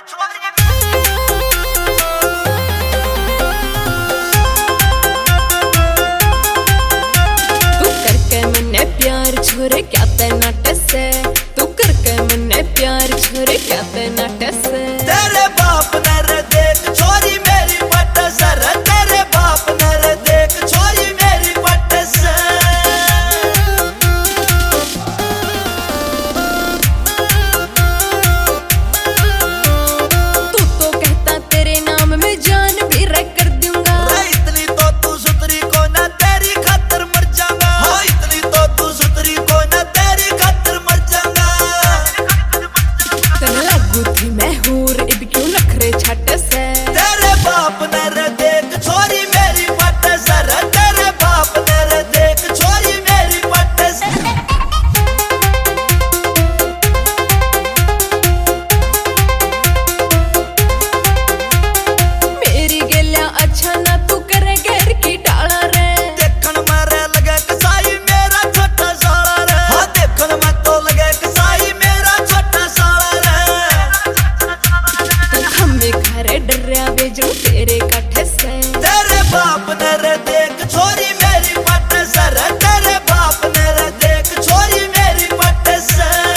छोरे क्या ते नाटस है, तू करके मन्ने प्यार छोरे क्या ते नाटस है। तेरे बाप ने रे देख छोरी मेरी पटस रे, तेरे बाप ने रे देख छोरी मेरी पटस। तू तो कहता तेरे नाम में जान भी रख कर दूंगा। इतनी तो तू सुतरी को ना तेरी खातर मर जाऊंगा। हाँ इतनी तो तू सुतरी को ना तेरी खातर मर जाऊंगा। तेरे लागू थी मैं हूर इब क्यों नखरे छाटस है। तेरे बाप ने रे देख छोरी मेरी पटस रे, तेरे बाप ने रे देख छोरी मेरी पटस। मेरी गेल्या अच्छा ना तू करे गैर की डाला रे। देखन मारे लगे कसाई मेरा छोटा साला रे। हाँ देखन में तो लगे कसाई मेरा छोटा साला रे। तू हमें घरे डरिया बेजू तेरे कठे से। तेरे बाप ने रे देख छोरी मेरी पटस रे, तेरे बाप ने रे देख छोरी मेरी पटस।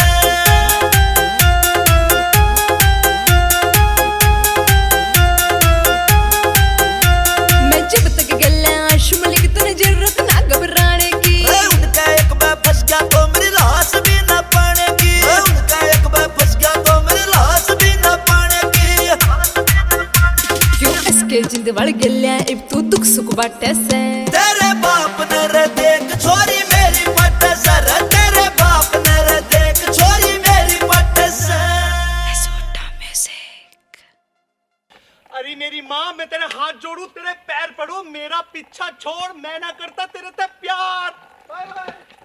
मैं जब तक गले आशुमली की तुझे जरूरत ना घबराने की। उनका एक बार फंस गया तो मेरी लाश भी ना पाने की। उनका एक बार फंस गया तो मेरी लाश भी ना पाने की। क्यों इसके जिंद बढ़ गया इब तू दुख सुख बाटे से। तेरे बाप ने रे देख छोरी मेरी पटस रे, तेरे बाप ने रे देख छोरी मेरी पटस। अरे मेरी माँ, मैं तेरे हाथ जोड़ू, तेरे पैर पड़ू, मेरा पीछा छोड़, मैं ना करता तेरे से प्यार। Bye bye.